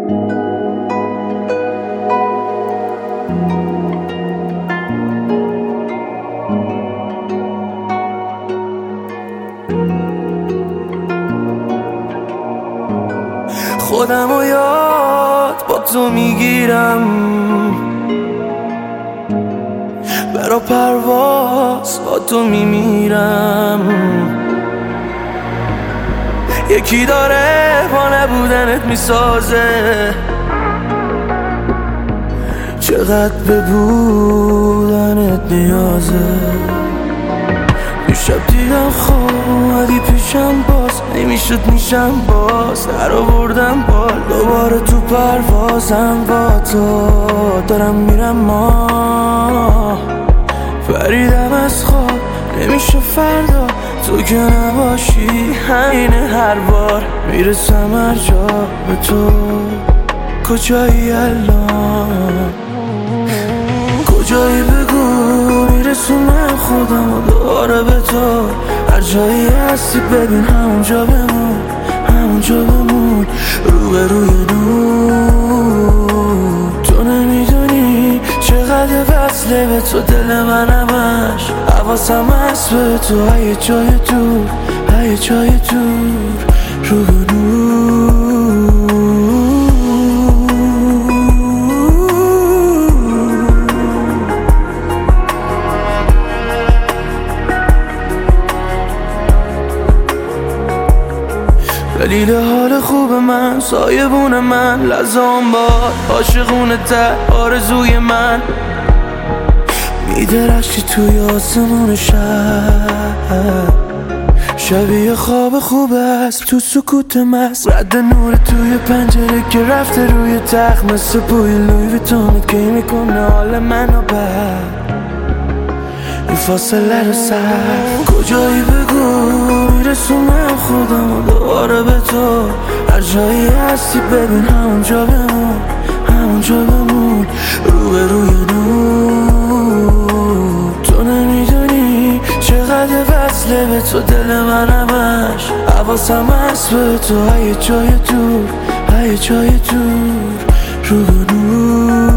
خودمو یاد با تو میگیرم، برا پرواز با تو میمیرم. یکی داره با نبودنت میسازه، چقدر به بودنت نیازه. یه شب دیدم خوابی پیشم، باز نمیشد میشم باز، در آوردم بال دوباره تو پروازم با تو. دارم میرم ما پریدم از خواب، نمیشه فردا تو که نباشی. همینه هر بار میرسم هر جا به تو. کجایی الان؟ کجایی بگو، میرسونم خودم و دوباره به تو. هر جایی هستی ببین همونجا بمون، همونجا بمون، رو به روی نور. تو نمیدونی چقدر وصله به تو دل من همش، حواسم هست به تو. یه جای دور، یه جای دور، رو به نور. دلیل حال خوب من، سایبون من، لزام باد عاشقونه ته آرزوی من. میدرخشی توی آسمون شب، شبیه خواب خوب است تو سکوت مست. رد نور توی پنجره که رفته روی تخت، مثل بوی لوی ویتونت که میکنه حال منو بد. این فاصله رو سر کجایی بگو، میرسونم خودم و دوباره به تو. هر جایی هستی ببین همونجا بمون، همونجا بمون، رو به روی نور. تو نمیدونی چقدر وصله به تو دل من همش، حواسم هست به تو. یه جای دور، یه جای دور، رو به نور.